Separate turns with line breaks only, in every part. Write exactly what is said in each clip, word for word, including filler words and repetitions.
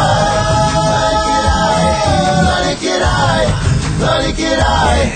Lali király, Lali király.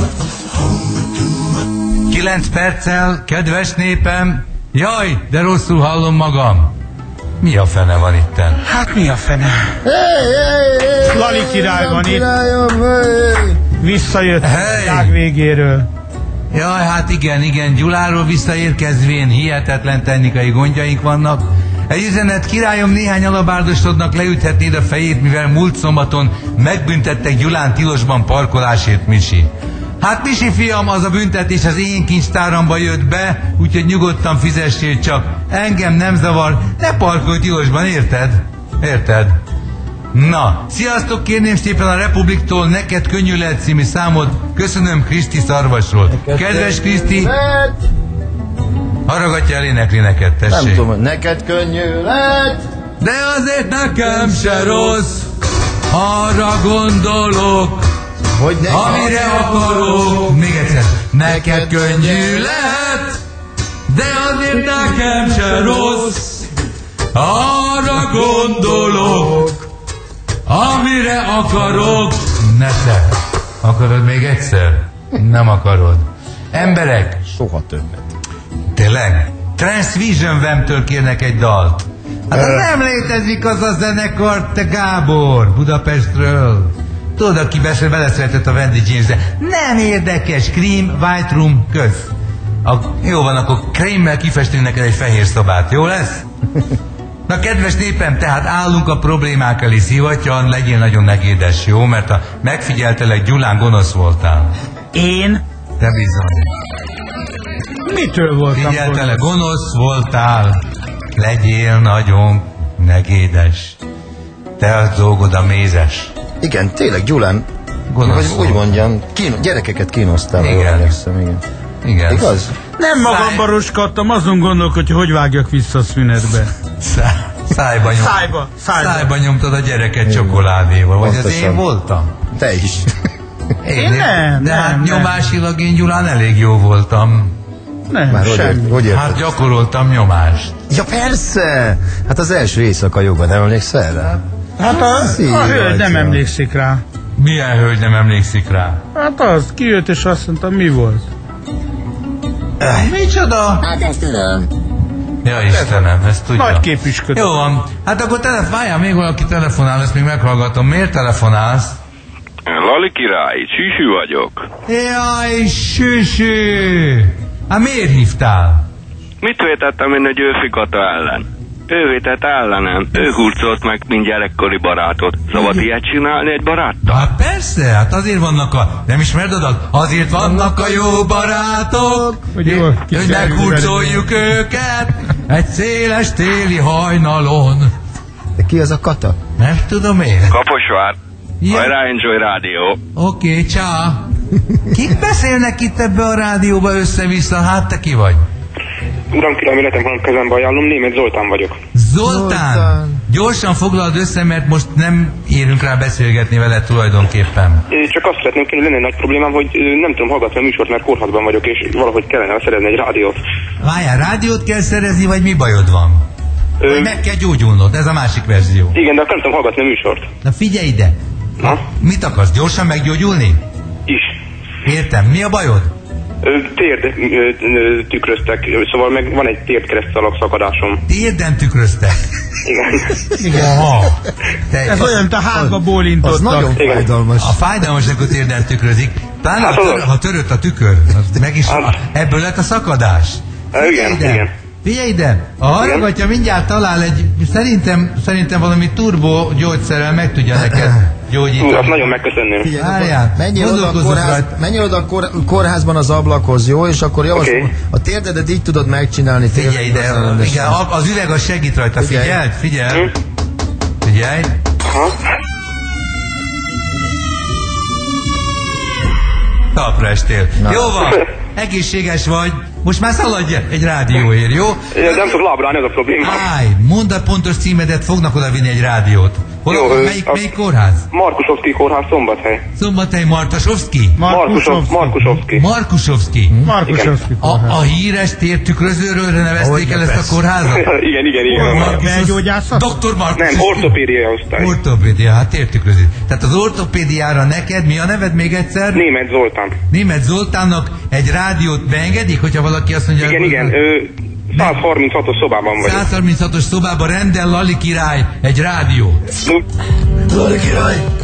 Kilenc perccel, kedves népem, jaj, de rosszul hallom magam. Mi a fene van itten?
Hát mi a fene?
Hey, hey, hey,
Lali király van itt.
Hey.
Visszajött
Hey.
a végéről.
Jaj, hát igen, igen, Gyuláról visszaérkezvén hihetetlen technikai gondjaink vannak. Egy üzenet, királyom, néhány alabárdosodnak leüthetnéd a fejét, mivel múlt szombaton megbüntettek Gyulán tilosban parkolásért, Misi. Hát Misi fiam, az a büntetés az én kincstáramba jött be, úgyhogy nyugodtan fizessél csak. Engem nem zavar, ne parkolj tilosban, érted? Érted? Na, sziasztok, kérném szépen a Republiktól Neked könnyű lehet című számot. Köszönöm Kriszti Szarvasról. Kedves Kriszti, haraggatja el, énekli neked, tessék.
Nem tudom, neked könnyű lett.
De azért nekem se rossz, arra gondolok,
hogy ne
amire akarok. Még egyszer. Neked könnyű lett, de azért nekem se rossz, arra gondolok, amire akarok. Ne te. Akarod még egyszer? Nem akarod. Emberek,
soha többet.
tényleg? Transvision Vemtől kérnek egy dalt. Hát az nem létezik az a zenekar, te Gábor, Budapestről. Tudod, aki beszél, beleszületett a Wendy James-de. Nem érdekes, Cream, White Room, köz. A, jó van, akkor Creammel kifestünk neked egy fehér szobát, jó lesz? Na, kedves népem, tehát állunk a problémák elé, szivatjan, legyél nagyon negédes, jó? Mert a megfigyeltelek, Gyulán gonosz voltál.
Én?
Te bizony.
Mitől voltam
Figyeltelek, gonosz voltál. Legyél nagyon negédes. Te az dolgod a mézes.
Igen, tényleg Gyulán,
Gonosz
hogy úgy mondjam, kín, gyerekeket kínosztál.
Igen.
Jól emlékszem, igen.
Igen.
Igaz?
Nem magamba roskadtam, azon gondolok, hogy hogy vágjak vissza a szünetbe.
Szá- Szájba, nyom...
Szájba, szájba.
Szájba nyomtad a gyereket csokoládéval. Vagy az
Pontosan.
én voltam?
Te is.
Én nem,
De hát
nem, nem.
nyomásilag én Gyulán elég jó voltam.
Nem,
Már hogy,
semmi.
ért, hogy érted?
Hát gyakoroltam nyomást.
Ja persze! Hát az első éjszaka jogban, nem emlékszel rá?
Hát a,
Szív
a hölgy nem
vagy,
emlékszik rá.
Milyen hölgy nem emlékszik rá?
Hát az, kijött és azt mondta, mi volt?
Micsoda?
Hát ezt tudom.
Ja Istenem, ezt tudja.
Nagy képüsködő.
Jó van, hát akkor telefonálja, még valaki telefonál, ezt még meghallgatom. Miért telefonálsz?
Lali király, Süsű vagyok.
Jaj, Süsű! Hát miért hívtál?
Mit vétettem én egy őfikata ellen? Ő vétett ellenem. Ő hurcolt meg, mint gyerekkori barátot. Szabad ilyet csinálni egy baráttal?
Hát persze, hát azért vannak a... Nem ismered adat? Azért vannak a jó barátok,
Hogy jól
hogy
kiszerűzünk
meghurcoljuk őket egy széles téli hajnalon.
De ki az a Kata?
Nem tudom én.
Kaposvár.
Ja.
Hajrá, Enjoy Rádió.
Oké, okay, csá. Kik beszélnek itt ebbe a rádióba össze-vissza? Hát te ki vagy?
Uram, király, életem van kezembe ajánlom, Németh Zoltán vagyok.
Zoltán,
Zoltán.
Gyorsan foglald össze, mert most nem érünk rá beszélgetni vele tulajdonképpen.
Én csak azt szeretném kérni, lenne egy nagy problémám, hogy ö, nem tudom hallgatni a műsort, mert kórházban vagyok, és valahogy kellene szerezni egy rádiót.
Várjál, rádiót kell szerezni, vagy mi bajod van?
Ö,
Vagy meg kell gyógyulnod, ez a másik verzió.
igen, de akkor nem tudom hallgatni a műsort.
Na figyelj ide!
Na?
Mit akarsz, gyorsan meggyógyulni?
Is.
Értem, mi a bajod?
Ö, térd ö, ö, tükröztek, ö, szóval meg van egy térdkeresztalak szakadásom.
Térden tükröztek.
Igen.
Igen.
Aha. Te,
Ez olyan, mint a hátba
Az
bólintottak.
nagyon
Igen.
fájdalmas.
a fájdalmas, amikor térden tükrözik. Pláne
Hát
ha, tör,
az.
ha törött a tükör, az meg is,
Hát.
ebből lett a szakadás.
Há, igen,
ide.
igen.
Figyelj ide, a hallgatja mindjárt talál egy, szerintem, szerintem valami turbo gyógyszerrel meg tudja neked
Hú, azt
gyógyítani.
nagyon megköszönném.
Figyelj,
Várjál,
akkor menjél oda, a
gondolkozzunk
kórház,
rajta.
menjél oda a kor, kórházban az ablakhoz, jó? És akkor javaslom,
Oké.
a térdedet így tudod megcsinálni.
Figyelj ide,
tényleg,
igen, a- az üveg az segít rajta,
Figyelj.
figyeld, figyelj,
Hm?
figyelj.
Ha?
Talpra estél.
Na.
Jó van, egészséges vagy, most már szaladj egy rádióért, jó?
Ja, nem tudok lábrálni, az a probléma.
Állj, mondd a pontos címedet, fognak oda vinni egy rádiót. Hol,
Jó,
a,
ö,
melyik,
a-
melyik kórház?
Markusovszki kórház, Szombathely.
Szombathely Martasovszki?
Markusov, Markusovszki.
Markusovszki.
Markusovszki
A,
kórház.
a híres tértükrözőről nevezték
Ahogy
el
ne,
ezt a
persze.
kórházat?
Igen, igen, igen.
Markus-
Belgyógyászat?
doktor Markus.
Nem, ortopédia osztály.
Ortopédia, hát tértükröző. Tehát az ortopédiára neked, mi a neved még egyszer?
Német Zoltán.
Német Zoltánnak egy rádiót beengedik, hogyha valaki azt mondja...
Igen,
hogy-
igen. Ö, száz harminchatos szobában vagyok.
száz harminchatos szobában rendel Lali király egy rádiót.
Nu-
Lali király!